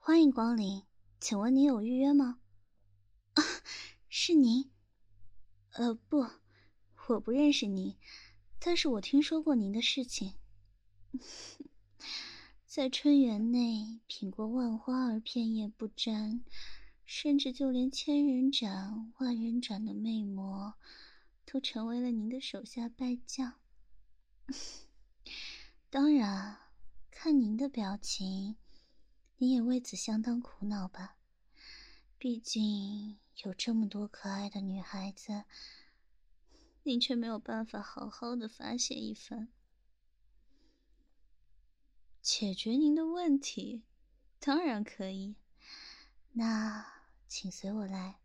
欢迎光临，请问您有预约吗？啊，是您？不，我不认识您，但是我听说过您的事情。在春园内品过万花而片叶不沾，甚至就连千人斩、万人斩的魅魔，都成为了您的手下败将。当然，看您的表情，你也为此相当苦恼吧？毕竟有这么多可爱的女孩子，您却没有办法好好的发泄一番。解决您的问题，当然可以。那请随我来，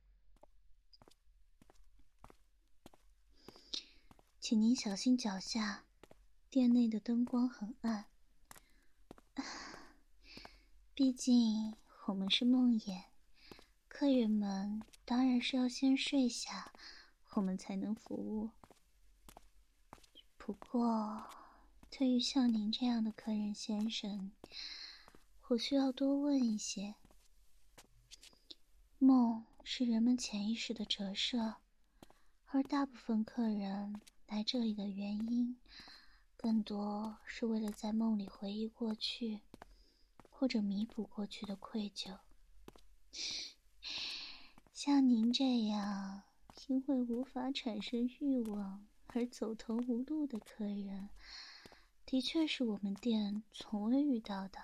请您小心脚下，店内的灯光很暗。毕竟我们是梦魇，客人们当然是要先睡下，我们才能服务。不过，对于像您这样的客人先生，我需要多问一些。梦是人们潜意识的折射，而大部分客人来这里的原因，更多是为了在梦里回忆过去，或者弥补过去的愧疚。像您这样因为无法产生欲望而走投无路的客人，的确是我们店从未遇到的。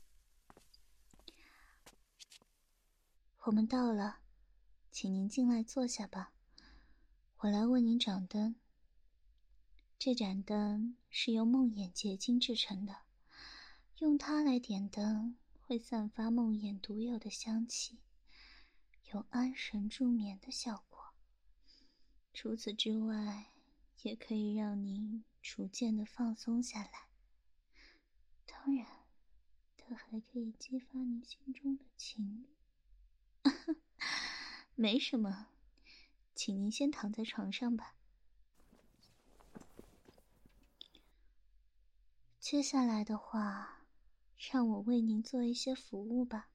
我们到了，请您进来坐下吧。我来为您掌灯。这盏灯是由梦魇结晶制成的，用它来点灯会散发梦魇独有的香气，有安神助眠的效果。除此之外，也可以让您逐渐的放松下来。当然，它还可以激发你心中的情欲。没什么，请您先躺在床上吧。接下来的话，让我为您做一些服务吧。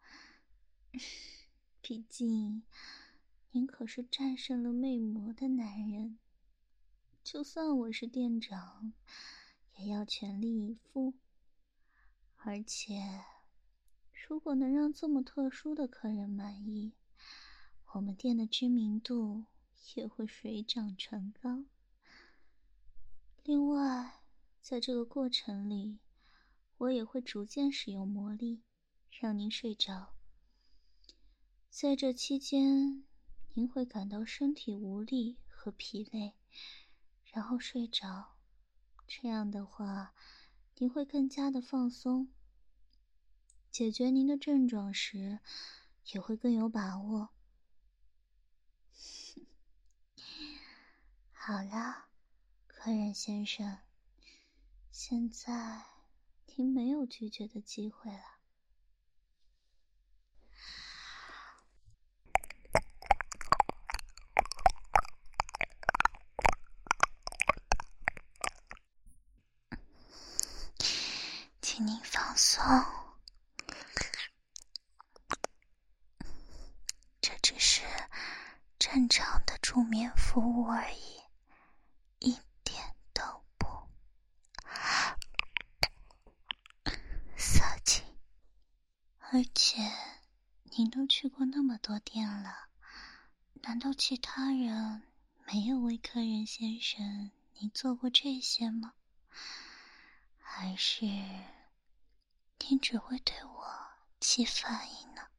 毕竟，您可是战胜了魅魔的男人，就算我是店长，也要全力以赴。而且，如果能让这么特殊的客人满意，我们店的知名度也会水涨船高。另外，在这个过程里，我也会逐渐使用魔力，让您睡着。在这期间，您会感到身体无力和疲累，然后睡着。这样的话，您会更加的放松，解决您的症状时也会更有把握。好了，客人先生，现在您没有拒绝的机会了。请您放松，这只是正常的助眠服务而已，一点都不色情。而且您都去过那么多店了，难道其他人没有为客人先生您做过这些吗？还是您只会对我起反应呢？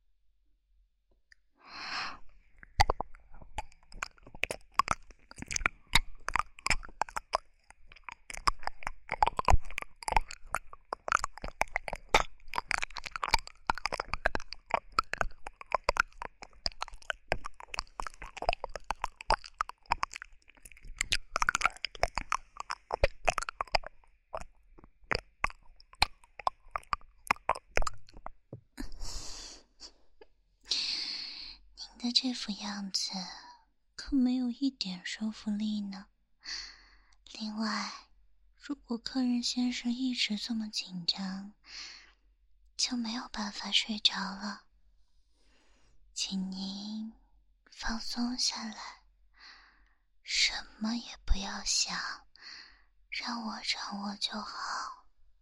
您的这副样子可没有一点说服力呢。另外，如果客人先生一直这么紧张， 就没有办法睡着了。请您放松下来，什么也不要想，让我掌握就好。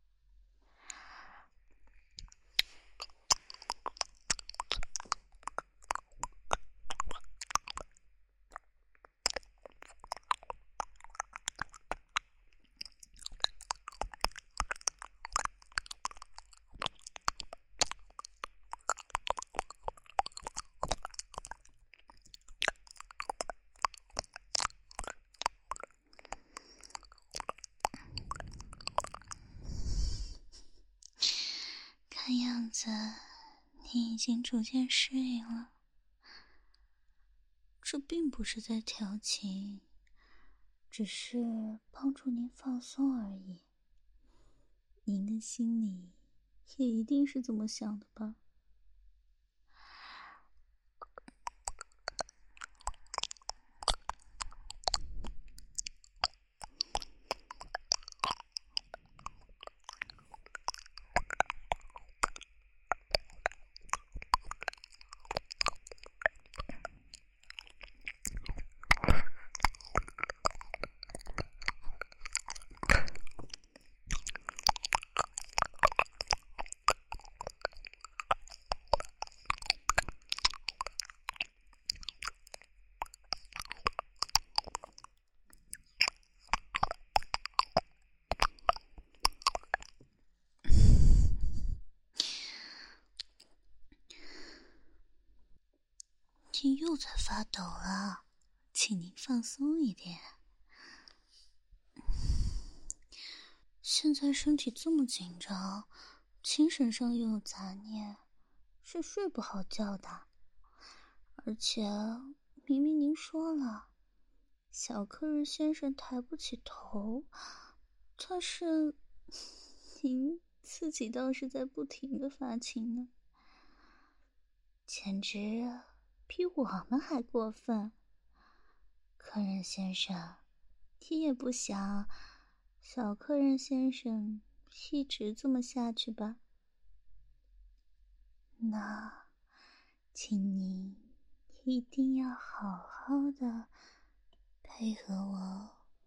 看样子你已经逐渐适应了。这并不是在调情，只是帮助您放松而已。您的心里也一定是这么想的吧？你又在发抖了，请您放松一点。现在身体这么紧张，精神上又有杂念，是睡不好觉的。而且明明您说了，小客人先生抬不起头，但是您自己倒是在不停的发情呢，简直比我们还过分。客人先生，你也不想小客人先生一直这么下去吧？那请你一定要好好的配合我哦。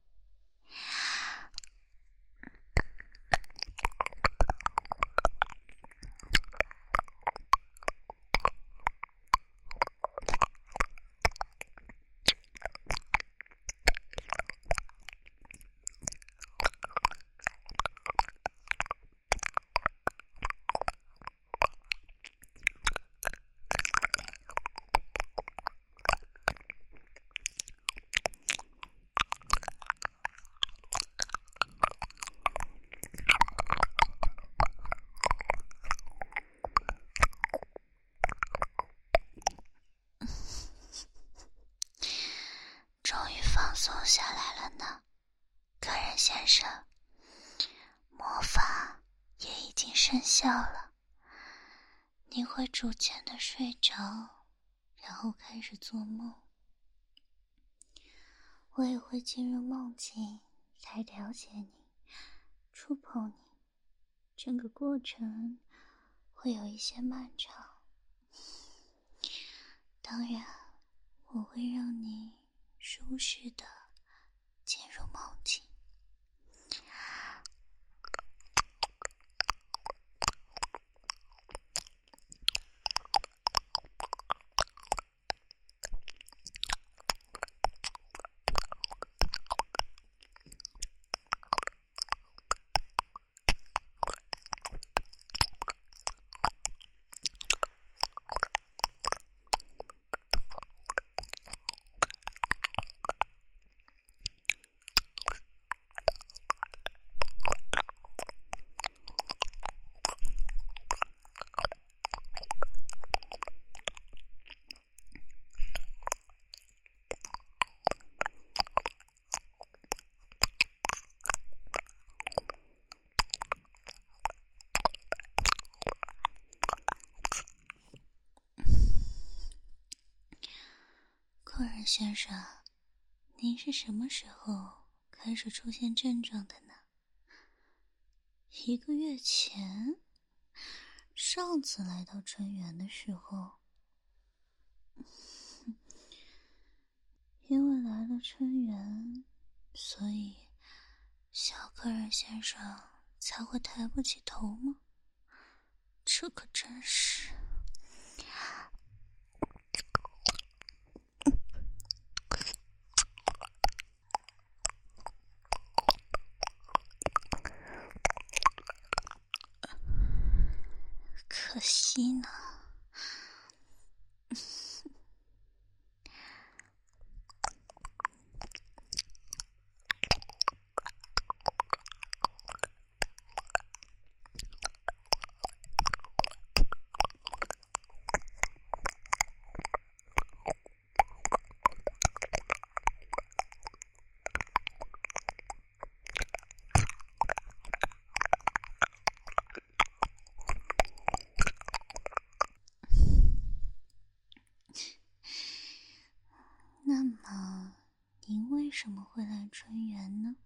终于放松下来了呢，客人先生，魔法也已经生效了，你会逐渐的睡着，然后开始做梦。我也会进入梦境来了解你，触碰你，整个过程会有一些漫长。当然，我会让你舒适的进入梦境。客人先生，您是什么时候开始出现症状的呢？1个月前？ 上次来到春园的时候，因为来了春园，所以小客人先生才会抬不起头吗？这可真是……可惜呢。那么，您为什么会来春园呢？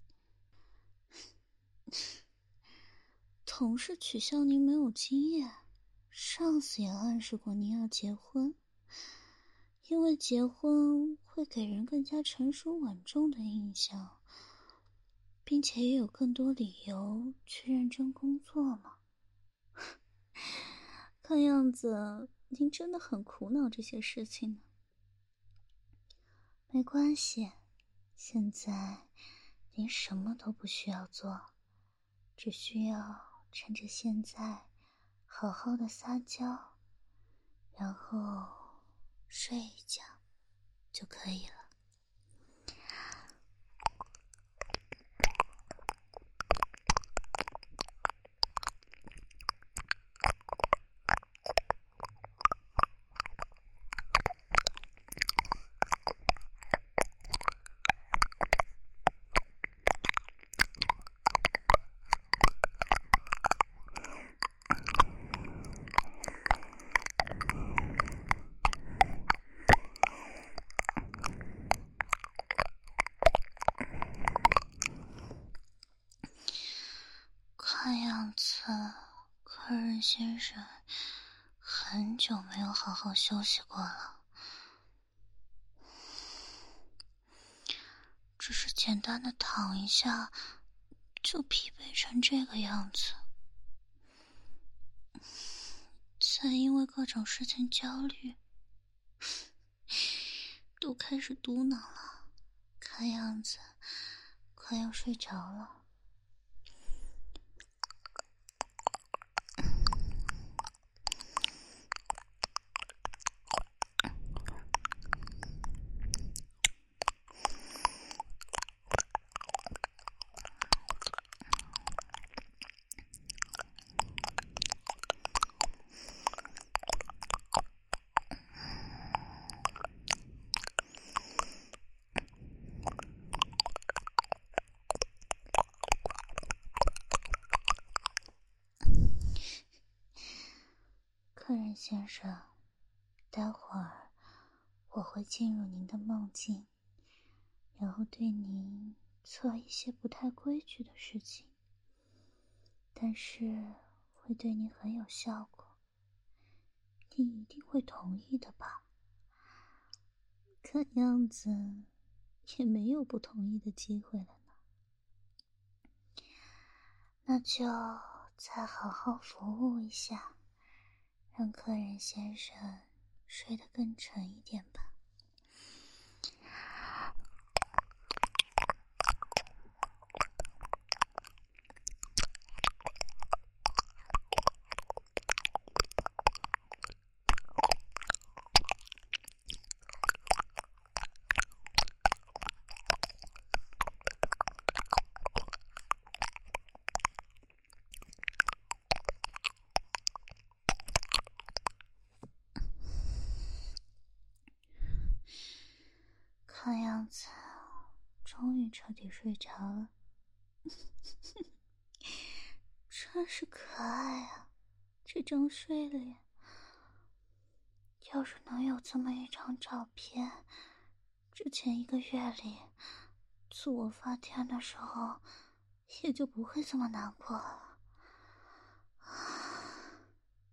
同事取笑您没有经验，上司也暗示过您要结婚，因为结婚会给人更加成熟稳重的印象，并且也有更多理由去认真工作嘛。看样子您真的很苦恼这些事情呢。没关系，现在您什么都不需要做，只需要趁着现在好好的撒娇，然后睡一觉就可以了。看样子客人先生很久没有好好休息过了，只是简单的躺一下就疲惫成这个样子，再因为各种事情焦虑，都开始嘟囔了，看样子快要睡着了。客人先生，待会儿我会进入您的梦境，然后对您做一些不太规矩的事情，但是会对您很有效果，你一定会同意的吧？看样子也没有不同意的机会了呢。那就再好好服务一下，让客人先生睡得更沉一点吧。看样子终于彻底睡着了。真是可爱啊，这张睡脸。要是能有这么一张照片，之前1个月里自我发癫的时候也就不会这么难过了。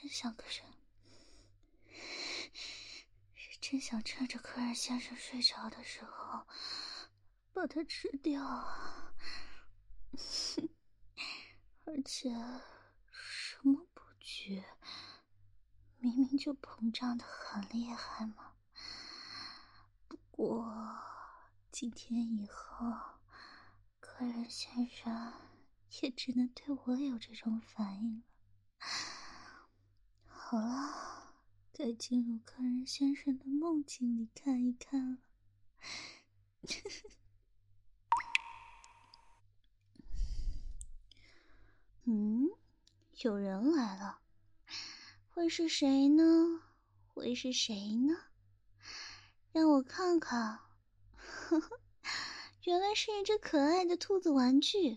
真想趁着科尔先生睡着的时候把他吃掉啊！而且什么不觉，明明就膨胀得很厉害嘛。不过今天以后，科尔先生也只能对我有这种反应了。好了，该进入科尔先生的梦境里看一看了。有人来了，会是谁呢？会是谁呢？让我看看。呵呵，原来是一只可爱的兔子玩具。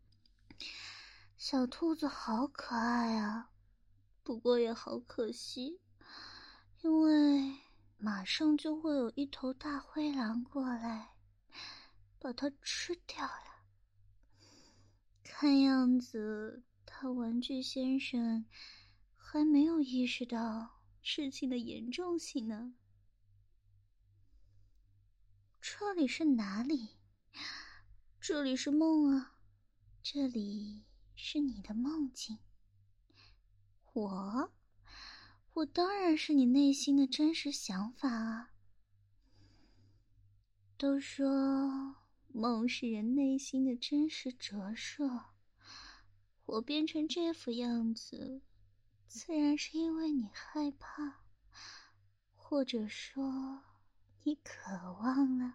小兔子好可爱啊，不过也好可惜，因为马上就会有一头大灰狼过来把它吃掉了。看样子大玩具先生还没有意识到事情的严重性呢。这里是哪里？这里是梦啊，这里是你的梦境。我当然是你内心的真实想法啊。都说梦是人内心的真实折射，我变成这副样子，自然是因为你害怕，或者说你渴望了。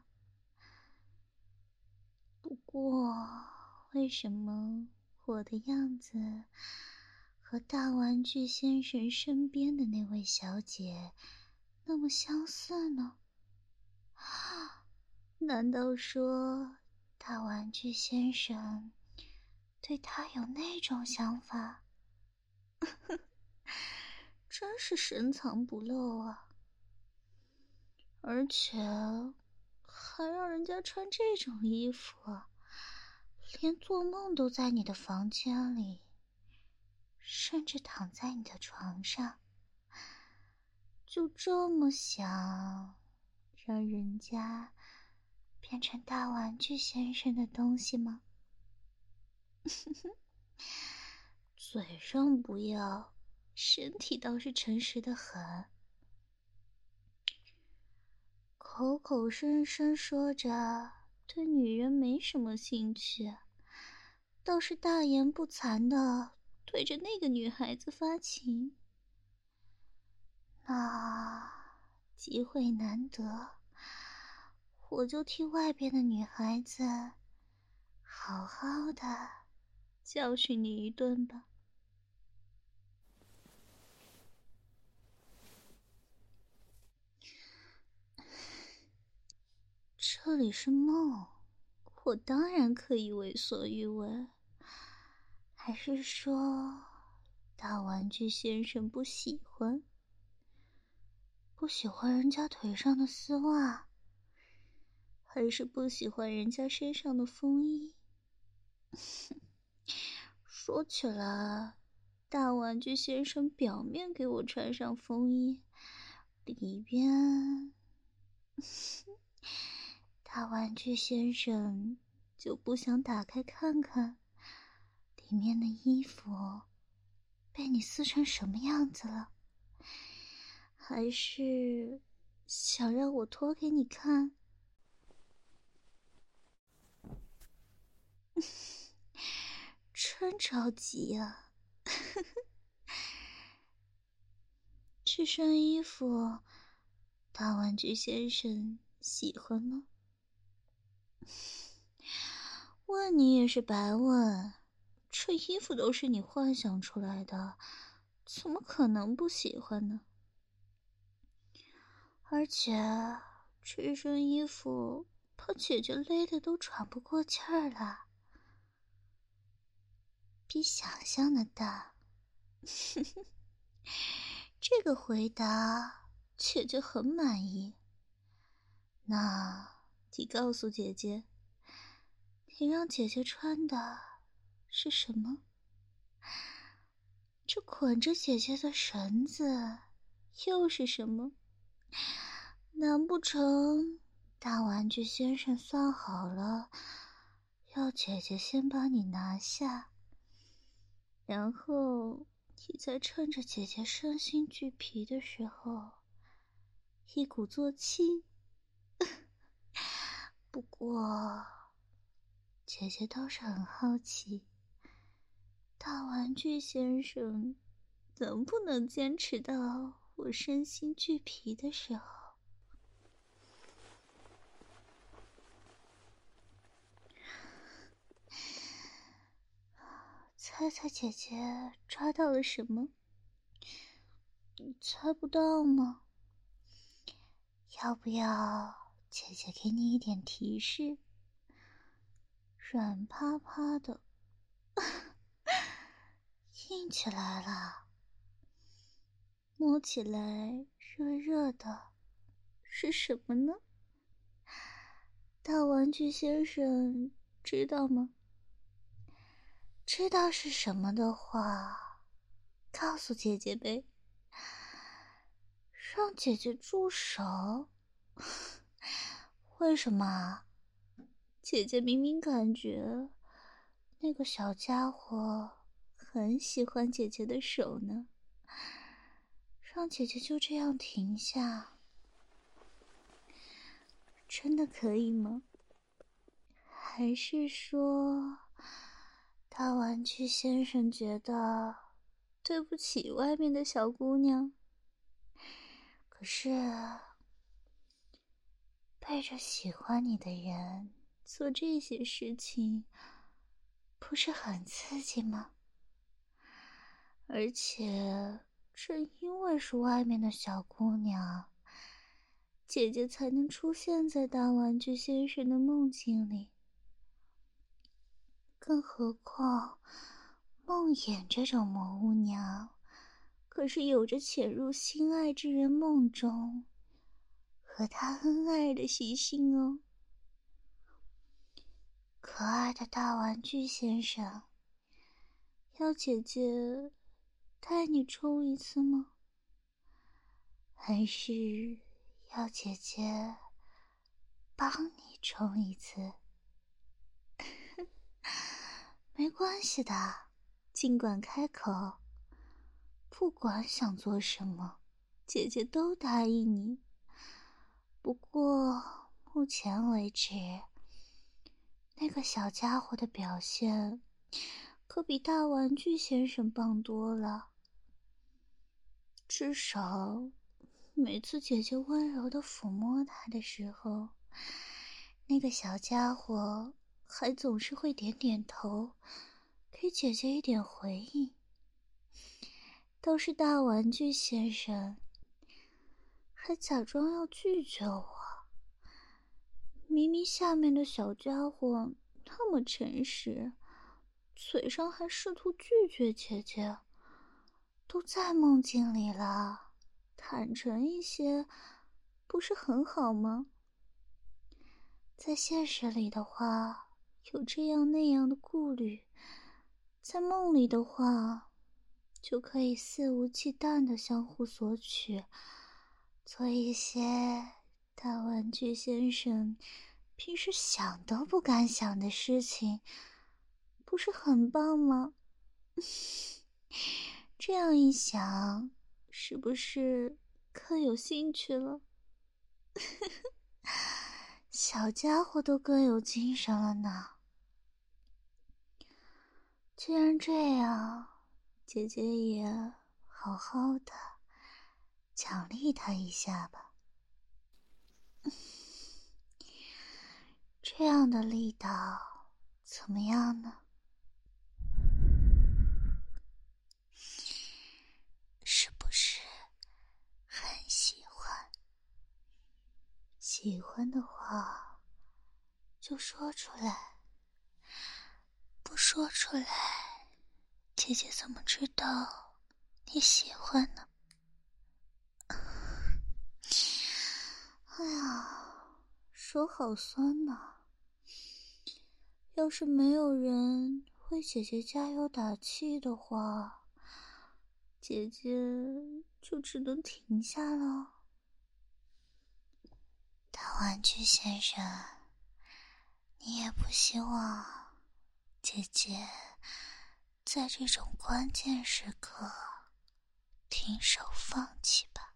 不过为什么我的样子和大玩具先生身边的那位小姐那么相似呢？难道说大玩具先生对他有那种想法？真是深藏不露啊，而且还让人家穿这种衣服啊，连做梦都在你的房间里，甚至躺在你的床上，就这么想让人家变成大玩具先生的东西吗？嘴上不要，身体倒是诚实得很。口口声声说着对女人没什么兴趣，倒是大言不惭的对着那个女孩子发情。那机会难得，我就替外边的女孩子好好的教训你一顿吧。这里是梦，我当然可以为所欲为。还是说大玩具先生不喜欢人家腿上的丝袜，还是不喜欢人家身上的风衣？说起来，大玩具先生表面给我穿上风衣，里边大玩具先生就不想打开看看里面的衣服被你撕成什么样子了？还是想让我脱给你看？真着急呀！这身衣服大玩具先生喜欢吗？问你也是白问，这衣服都是你幻想出来的，怎么可能不喜欢呢？而且这身衣服把姐姐勒得都喘不过气儿了，比想象的大。这个回答姐姐很满意。那你告诉姐姐，你让姐姐穿的是什么？ 这捆着姐姐的绳子又是什么？难不成大玩具先生算好了，要姐姐先把你拿下，然后你再趁着姐姐身心俱疲的时候一鼓作气？不过姐姐倒是很好奇，大玩具先生能不能坚持到我身心俱疲的时候？猜猜姐姐抓到了什么？你猜不到吗？要不要姐姐给你一点提示？软趴趴的，硬起来了，摸起来热热的，是什么呢？大玩具先生知道吗？知道是什么的话，告诉姐姐呗。让姐姐住手？为什么啊？姐姐明明感觉那个小家伙很喜欢姐姐的手呢。让姐姐就这样停下，真的可以吗？还是说大玩具先生觉得对不起外面的小姑娘？可是背着喜欢你的人做这些事情，不是很刺激吗？而且正因为是外面的小姑娘，姐姐才能出现在大玩具先生的梦境里。更何况梦魇这种魔巫娘可是有着潜入心爱之人梦中和他恩爱的习性哦。可爱的大玩具先生，要姐姐带你冲一次吗？还是要姐姐帮你冲一次？没关系的，尽管开口，不管想做什么，姐姐都答应你。不过目前为止，那个小家伙的表现可比大玩具先生棒多了。至少每次姐姐温柔地抚摸他的时候，那个小家伙还总是会点点头，给姐姐一点回应。都是大玩具先生还假装要拒绝我，明明下面的小家伙那么诚实，嘴上还试图拒绝姐姐。都在梦境里了，坦诚一些不是很好吗？在现实里的话有这样那样的顾虑，在梦里的话就可以肆无忌惮地相互索取，做一些大玩具先生平时想都不敢想的事情，不是很棒吗？这样一想，是不是更有兴趣了？小家伙都更有精神了呢。既然这样，姐姐也好好的奖励他一下吧。这样的力道怎么样呢？是不是很喜欢？喜欢的话就说出来，不说出来，姐姐怎么知道你喜欢呢？哎呀，手好酸呐！要是没有人为姐姐加油打气的话， 姐姐就只能停下了。 大玩具先生，你也不希望姐姐在这种关键时刻停手放弃吧？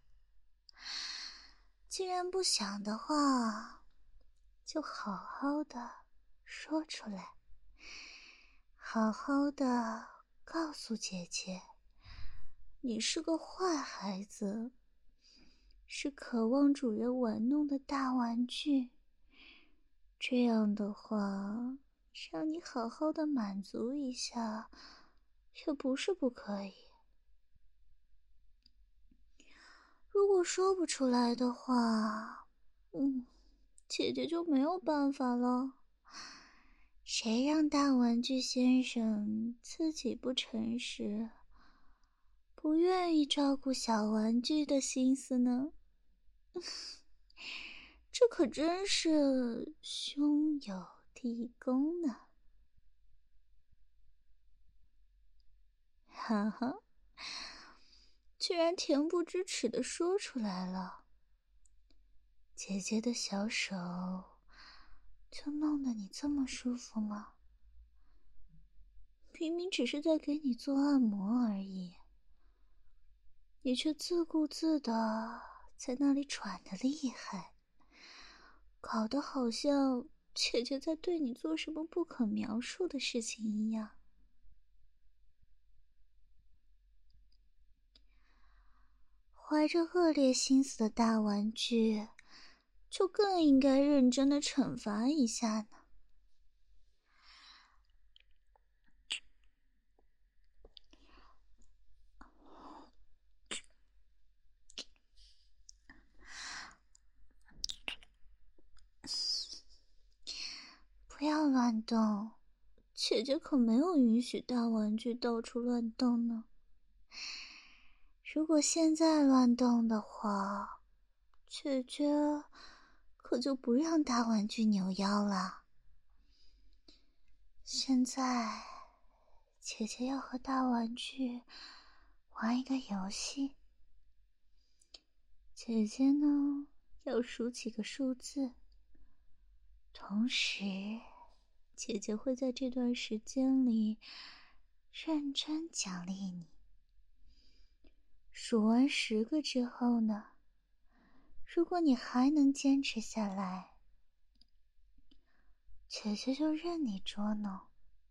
既然不想的话，就好好的说出来，好好的告诉姐姐，你是个坏孩子，是渴望主人玩弄的大玩具。这样的话，让你好好的满足一下，也不是不可以。如果说不出来的话，姐姐就没有办法了。谁让大玩具先生自己不诚实，不愿意照顾小玩具的心思呢？这可真是兄友弟恭呢。哈哈，居然恬不知耻地说出来了。姐姐的小手就弄得你这么舒服吗？明明只是在给你做按摩而已，你却自顾自的在那里喘得厉害，搞得好像姐姐在对你做什么不可描述的事情一样。怀着恶劣心思的大玩具，就更应该认真的惩罚一下呢。不要乱动，姐姐可没有允许大玩具到处乱动呢。如果现在乱动的话，姐姐可就不让大玩具扭腰了。现在，姐姐要和大玩具玩一个游戏。姐姐呢，要数几个数字，同时，姐姐会在这段时间里认真奖励你。数完10个之后呢，如果你还能坚持下来，姐姐就任你捉弄。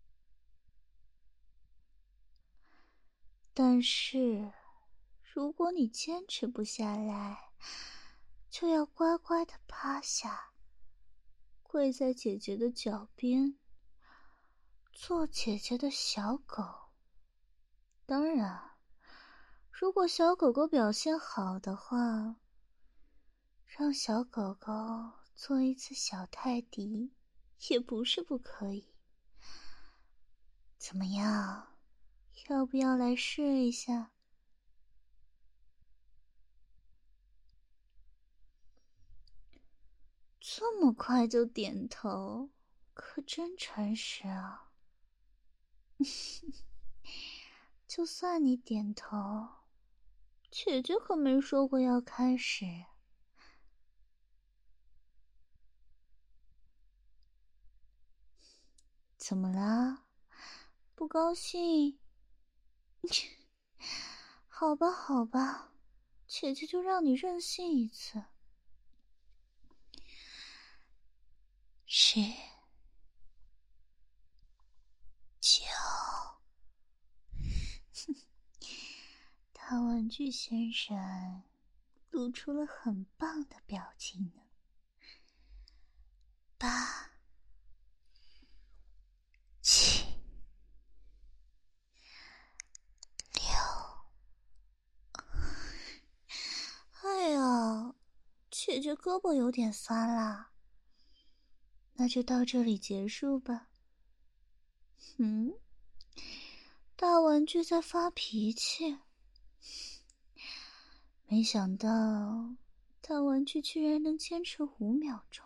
但是，如果你坚持不下来，就要乖乖的趴下，跪在姐姐的脚边，做姐姐的小狗。当然，如果小狗狗表现好的话，让小狗狗做一次小泰迪，也不是不可以。怎么样？要不要来试一下？这么快就点头，可真诚实啊。就算你点头，姐姐可没说过要开始。怎么啦？不高兴？好吧，好吧，姐姐就让你任性一次。 10、9， 大玩具先生露出了很棒的表情呢。 8、7、6。 哎呀，姐姐胳膊有点酸啦。那就到这里结束吧。大玩具在发脾气。没想到，大玩具居然能坚持5秒钟。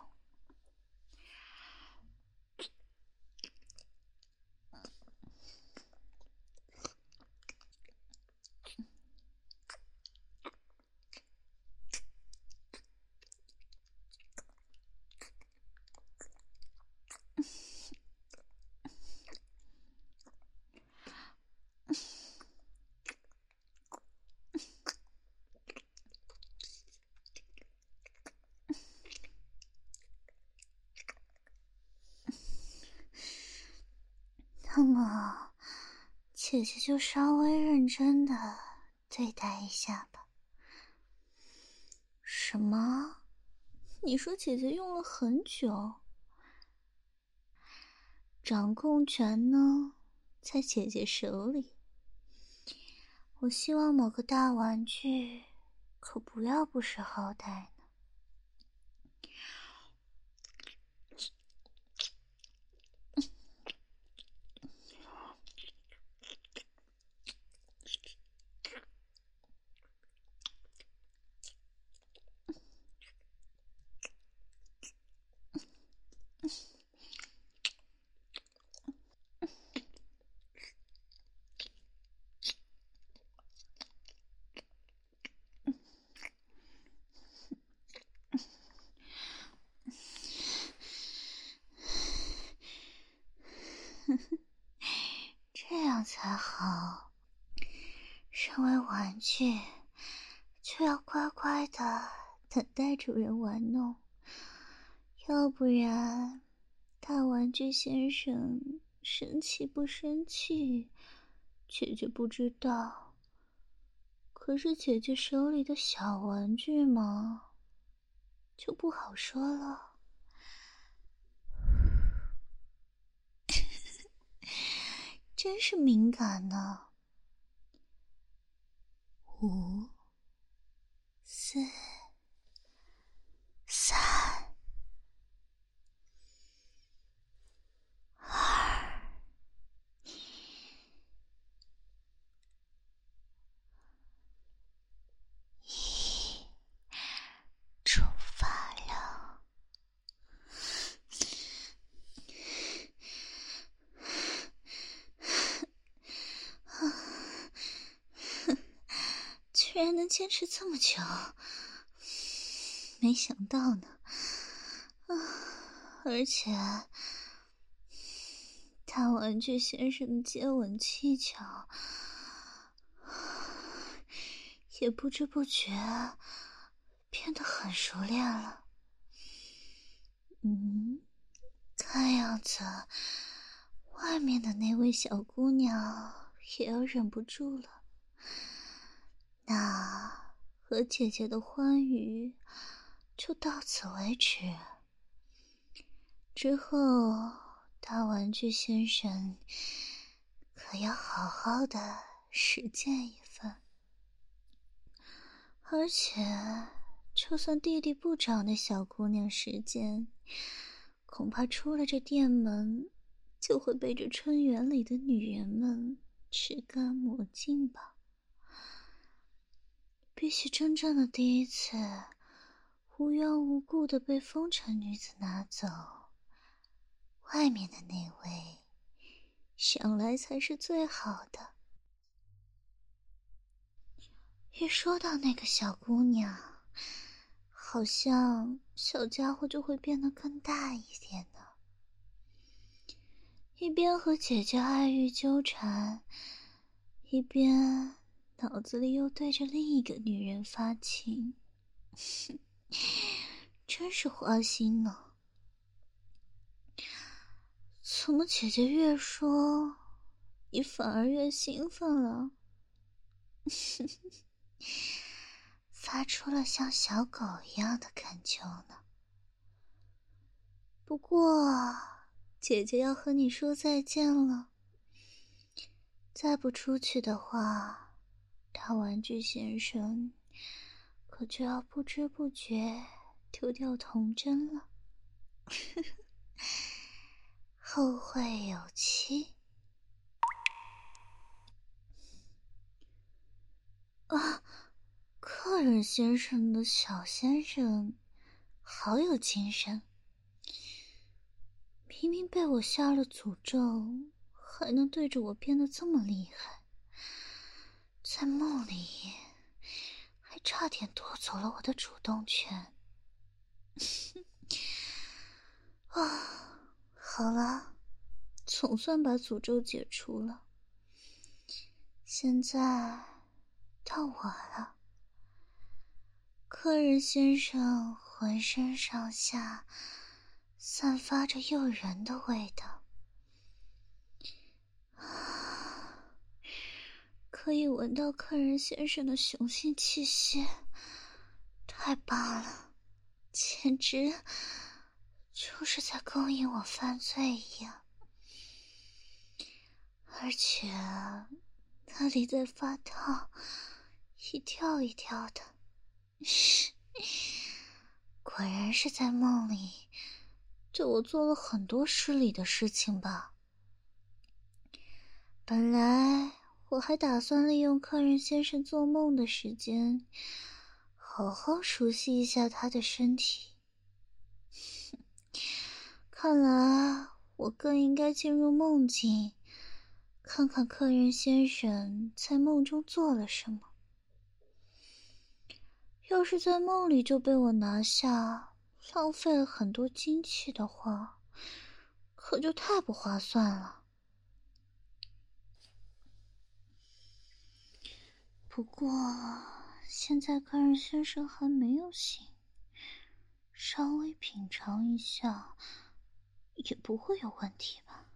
那么，姐姐就稍微认真的对待一下吧。 什么？你说姐姐用了很久？掌控权呢，在姐姐手里。我希望某个大玩具可不要不识好歹呢。 这样才好。身为玩具，就要乖乖的等待主人玩弄，要不然大玩具先生生气不生气，姐姐不知道。可是姐姐手里的小玩具嘛，就不好说了。真是敏感呢。5、4、3、2、1，出发了。居然能坚持这么久，没想到呢。而且大玩具先生的接吻技巧也不知不觉变得很熟练了。看样子外面的那位小姑娘也要忍不住了。那和姐姐的欢愉就到此为止。之后大玩具先生可要好好的实践一番。而且就算弟弟不找那小姑娘实践，恐怕出了这店门就会被这春园里的女人们吃干抹净吧。比起真正的第一次无缘无故的被风尘女子拿走，外面的那位想来才是最好的。一说到那个小姑娘，好像小家伙就会变得更大一点呢。一边和姐姐爱欲纠缠，一边脑子里又对着另一个女人发情，真是花心呢。怎么姐姐越说，你反而越兴奋了？发出了像小狗一样的恳求呢。不过姐姐要和你说再见了，再不出去的话，大玩具先生可就要不知不觉丢掉童真了。后会有期。啊，客人先生的小先生好有精神，明明被我下了诅咒，还能对着我变得这么厉害，在梦里还差点夺走了我的主动权。啊，好了，总算把诅咒解除了。现在到我了。客人先生浑身上下散发着诱人的味道， 可以闻到客人先生的雄性气息，太棒了，简直就是在勾引我犯罪一样。而且那里在发烫，一跳一跳的，果然是在梦里对我做了很多失礼的事情吧。本来我还打算利用客人先生做梦的时间，好好熟悉一下他的身体。看来我更应该进入梦境，看看客人先生在梦中做了什么。要是在梦里就被我拿下，浪费了很多精气的话，可就太不划算了。不过现在客人先生还没有醒，稍微品尝一下也不会有问题吧。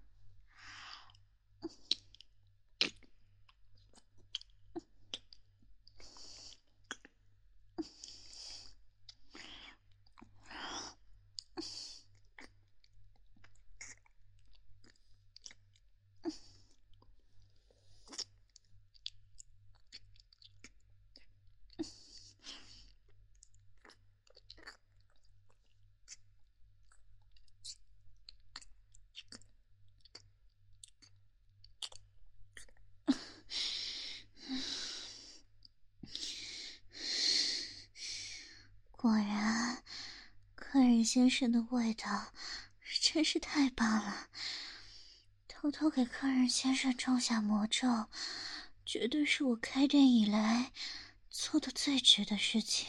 果然，客人先生的味道真是太棒了。偷偷给客人先生种下魔咒，绝对是我开店以来做的最值的事情。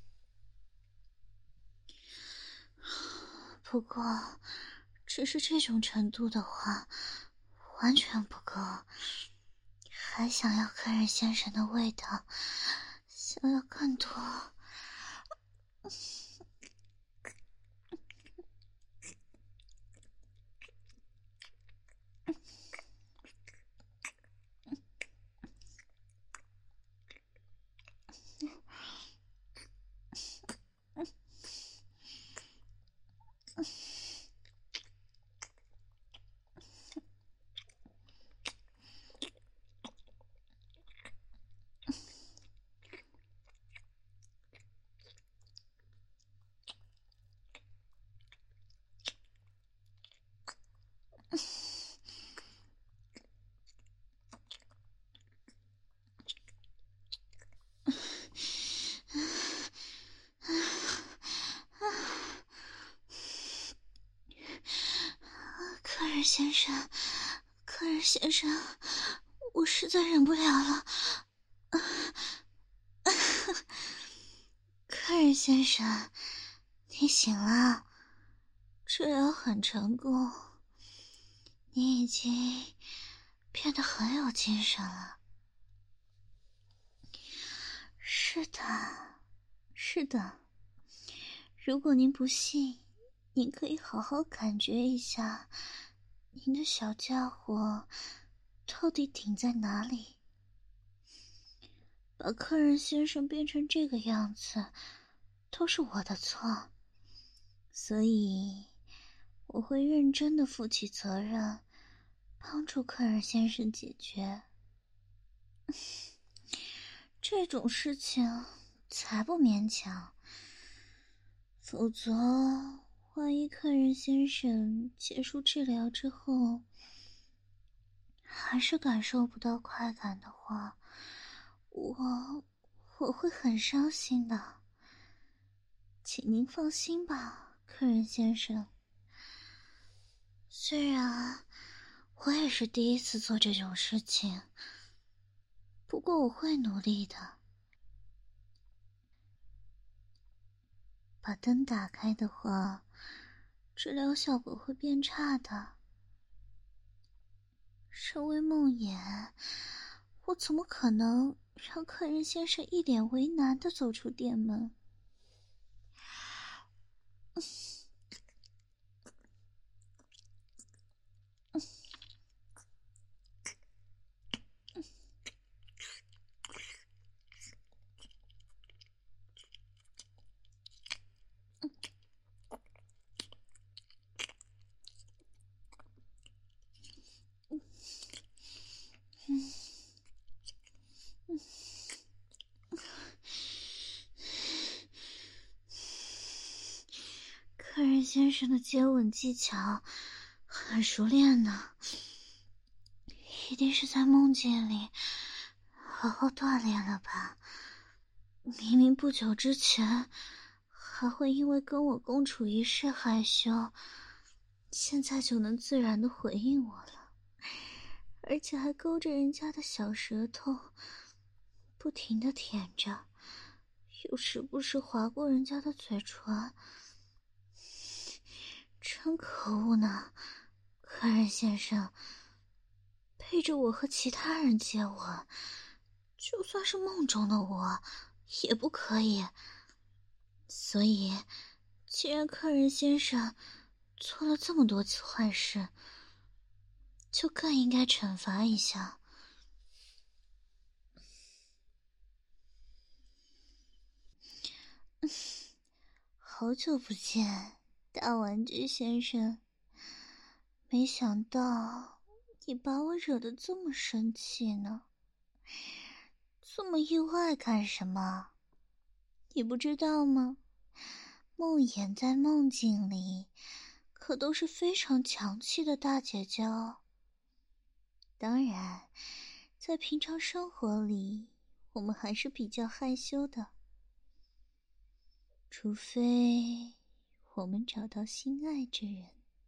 不过，只是这种程度的话，完全不够。还想要客人先生的味道，想要更多。客人先生，客人先生，我实在忍不了了。客人先生，你醒了，治疗很成功，你已经变得很有精神了。是的，是的，如果您不信，您可以好好感觉一下您的小家伙到底顶在哪里。把客人先生变成这个样子都是我的错，所以我会认真的负起责任，帮助客人先生解决。这种事情才不勉强，否则万一客人先生结束治疗之后还是感受不到快感的话，我会很伤心的。请您放心吧，客人先生。虽然我也是第一次做这种事情，不过我会努力的。把灯打开的话，治疗效果会变差的。身为梦魇，我怎么可能让客人先生一脸为难地走出店门？ 人先生的接吻技巧很熟练呢，一定是在梦境里好好锻炼了吧？明明不久之前还会因为跟我共处一室害羞，现在就能自然地回应我了，而且还勾着人家的小舌头，不停地舔着，又时不时划过人家的嘴唇。真可恶呢，客人先生，背着我和其他人接吻，就算是梦中的我也不可以。所以既然客人先生做了这么多次坏事，就更应该惩罚一下。好久不见，大玩具先生，没想到你把我惹得这么生气呢。这么意外干什么？你不知道吗？梦魇在梦境里可都是非常强气的大姐姐哦。当然，在平常生活里，我们还是比较害羞的，除非我们找到心爱之人。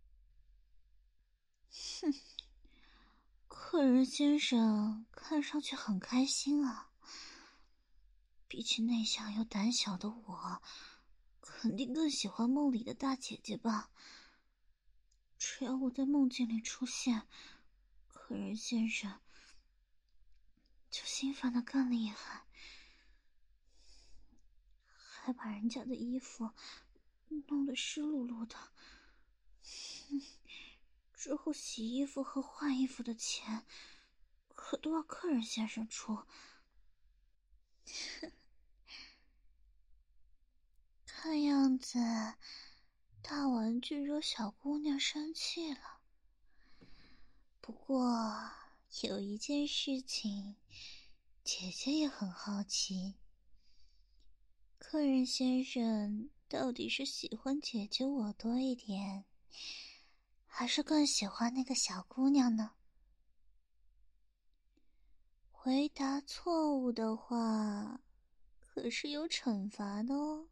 哼，客人先生看上去很开心啊。比起内向又胆小的我，肯定更喜欢梦里的大姐姐吧。只要我在梦境里出现，客人先生就兴奋得更厉害，还把人家的衣服弄得湿漉漉的。之后洗衣服和换衣服的钱可都要客人先生出。看样子大玩具惹小姑娘生气了。不过有一件事情姐姐也很好奇，客人先生到底是喜欢姐姐我多一点，还是更喜欢那个小姑娘呢？回答错误的话可是有惩罚的哦。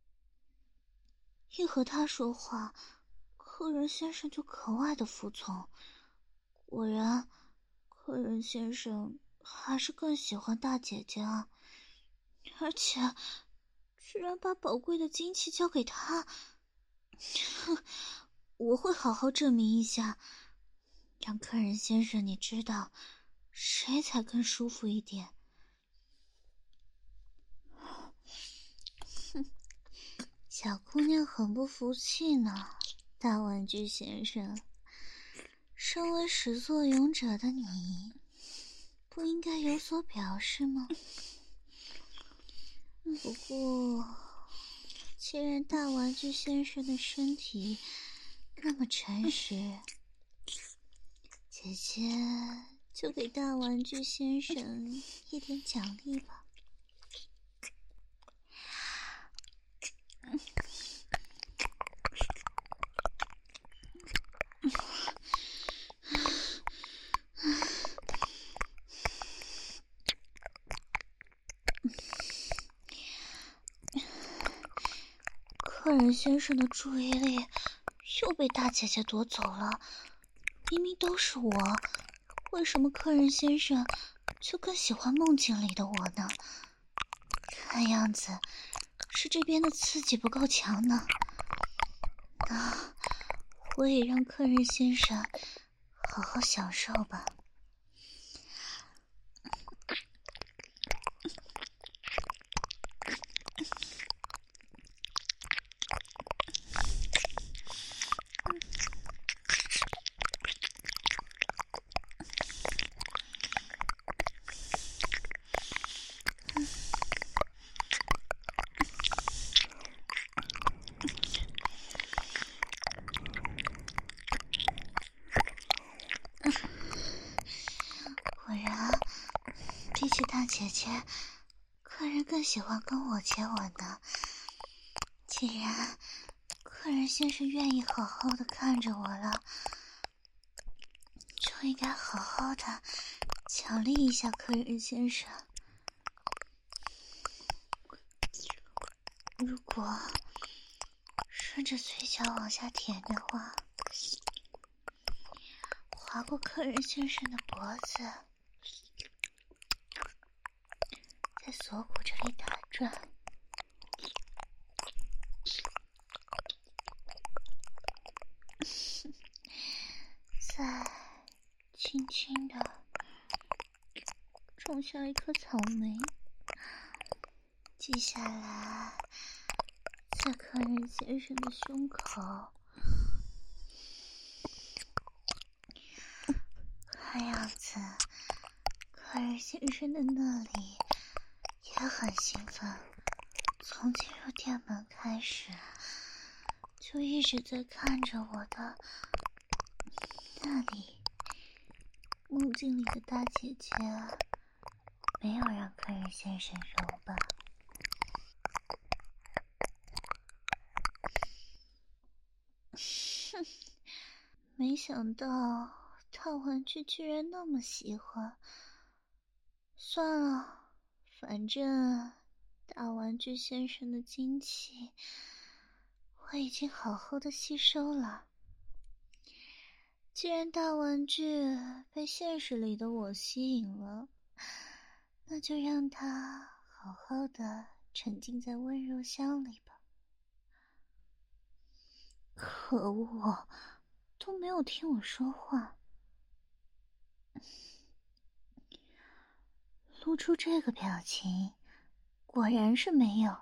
一和他说话，客人先生就格外的服从。果然，客人先生还是更喜欢大姐姐啊，而且居然把宝贵的精气交给他。我会好好证明一下，让客人先生你知道谁才更舒服一点。小姑娘很不服气呢，大玩具先生，身为始作俑者的你，不应该有所表示吗？不过，既然大玩具先生的身体那么诚实，姐姐就给大玩具先生一点奖励吧。客人先生的注意力又被大姐姐夺走了，明明都是我，为什么客人先生就更喜欢梦境里的我呢？看样子是这边的刺激不够强呢。那我也让客人先生好好享受吧。果然，比起大姐姐，客人更喜欢跟我接吻呢。既然客客人先生愿意好好的看着我了，就应该好好的奖励一下客人先生。如果顺着嘴角往下舔的话，划过客人先生的脖子，在锁骨这里打转，再轻轻的种下一颗草莓， 接下来在客人先生的胸口，看样子客人先生的那里也很兴奋，从进入店门开始就一直在看着我的那里。梦境里的大姐姐没有让客人先生揉吧？ 哼，没想到大玩具居然那么喜欢。算了，反正大玩具先生的精气我已经好好的吸收了。既然大玩具被现实里的我吸引了，那就让他好好的沉浸在温柔乡里吧。可恶，都没有听我说话。露出这个表情，果然是没有。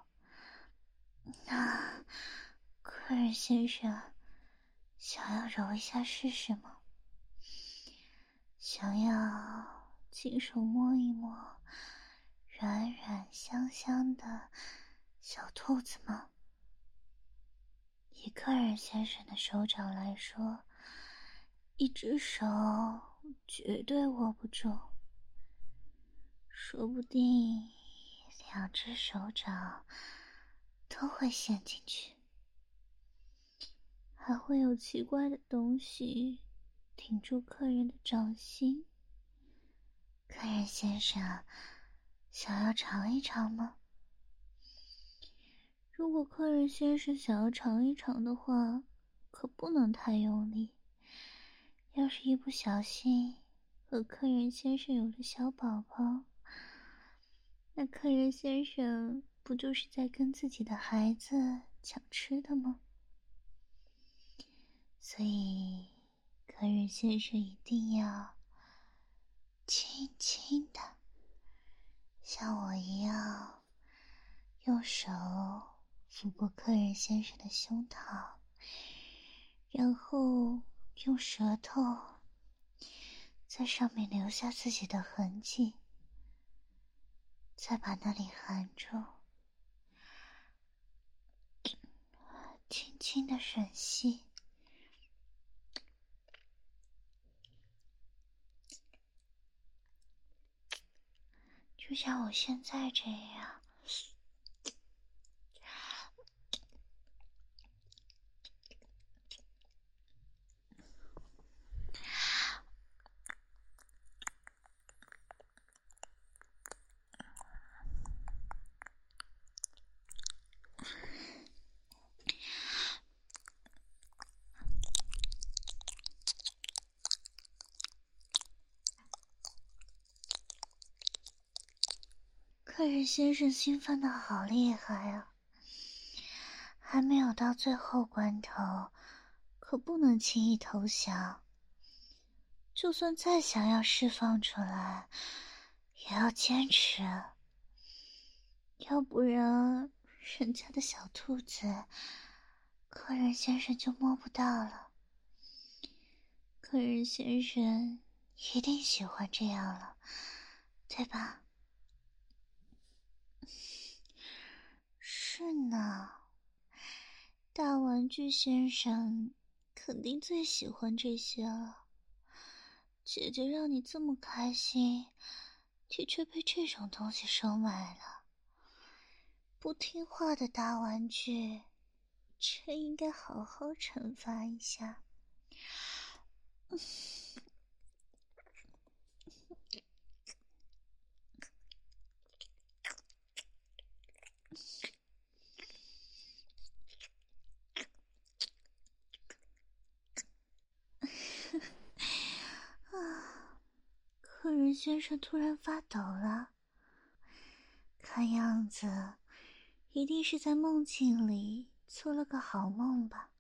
那客人先生想要揉一下试试吗？想要亲手摸一摸软软香香的小兔子吗？以客人先生的手掌来说，一只手绝对握不住，说不定两只手掌都会陷进去，还会有奇怪的东西顶住客人的掌心。客人先生想要尝一尝吗？如果客人先生想要尝一尝的话，可不能太用力，要是一不小心和客人先生有了小宝宝，那客人先生不就是在跟自己的孩子抢吃的吗？所以客人先生一定要轻轻的像我一样用手抚过客人先生的胸膛，然后用舌头在上面留下自己的痕迹，再把那里含住，轻轻的吮吸。就像我现在这样。客人先生兴奋的好厉害啊！还没有到最后关头，可不能轻易投降。就算再想要释放出来，也要坚持，要不然人家的小兔子，客人先生就摸不到了。客人先生一定喜欢这样了，对吧？是呢，大玩具先生肯定最喜欢这些了。姐姐让你这么开心，你却被这种东西收买了。不听话的大玩具， 这应该好好惩罚一下。客人先生突然发抖了，看样子一定是在梦境里做了个好梦吧。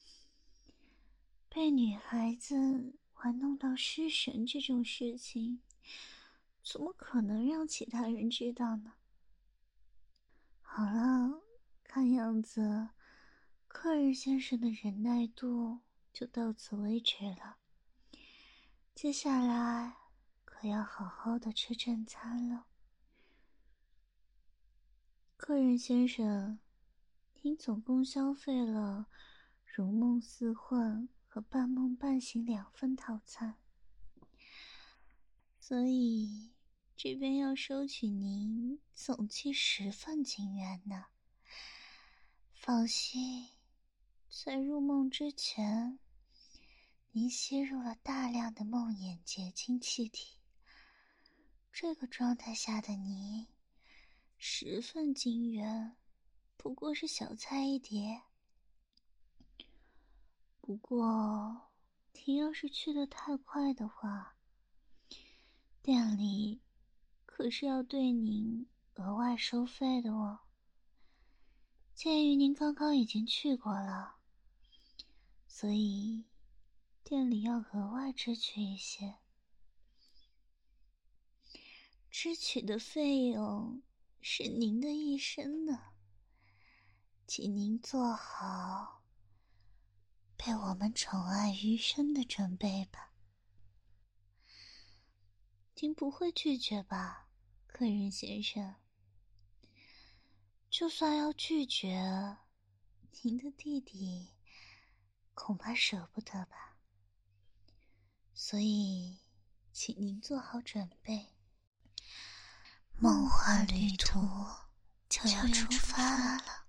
被女孩子玩弄到失神这种事情，怎么可能让其他人知道呢？好了，看样子客人先生的忍耐度就到此为止了。接下来可要好好的吃正餐了。客人先生，您总共消费了如梦似幻和半梦半醒2份套餐，所以这边要收取您总计10份金元呢。放心，在入梦之前，您吸入了大量的梦魇结晶气体，这个状态下的您，10份金元不过是小菜一碟。不过您要是去得太快的话，店里可是要对您额外收费的哦。鉴于您刚刚已经去过了，所以店里要额外支取一些。支取的费用是您的一生呢，请您做好被我们宠爱余生的准备吧。您不会拒绝吧，客人先生？就算要拒绝，您的弟弟恐怕舍不得吧。所以请您做好准备， 梦幻旅途就要出发了。